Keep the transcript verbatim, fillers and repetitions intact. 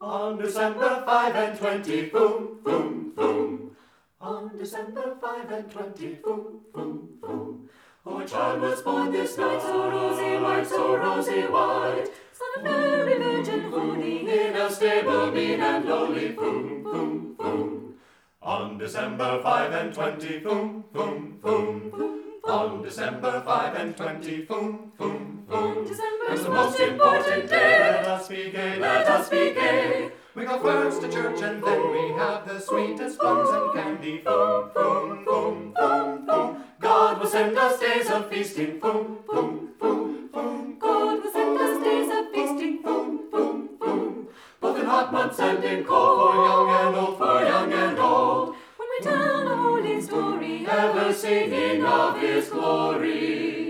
On December five and twenty, boom, boom, boom. On December five and twenty, boom, boom, boom. Oh, a child was born this night, so rosy white, so rosy white. Son of Mary, Virgin Holy, in a stable mean and lowly, boom, boom, boom. On December five and twenty, boom, boom, boom. On December five and twenty, boom, boom, boom. December's the most important day. Let us be gay, let us be gay. We go first to church and then we have the sweetest buns and candy. Boom, boom, boom, boom, boom. God will send us days of feasting. Boom, boom, boom, boom. God will send us days of feasting. Boom, boom, boom. Both in hot months and in cold, for young and old, for young and old. When we tell a holy story, ever singing of His glory.